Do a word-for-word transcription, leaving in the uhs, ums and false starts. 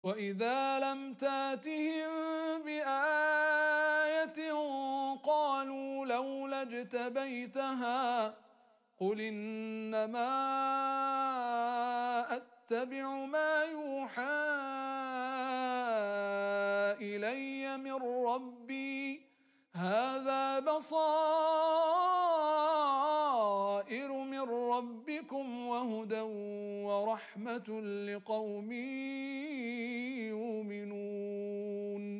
وإذا لم تاتهم بآية قالوا لولا اجتبيتها قل إنما أتبع ما يوحى إلي من ربي هذا بصائر من ربكم وهدى ورحمة لقوم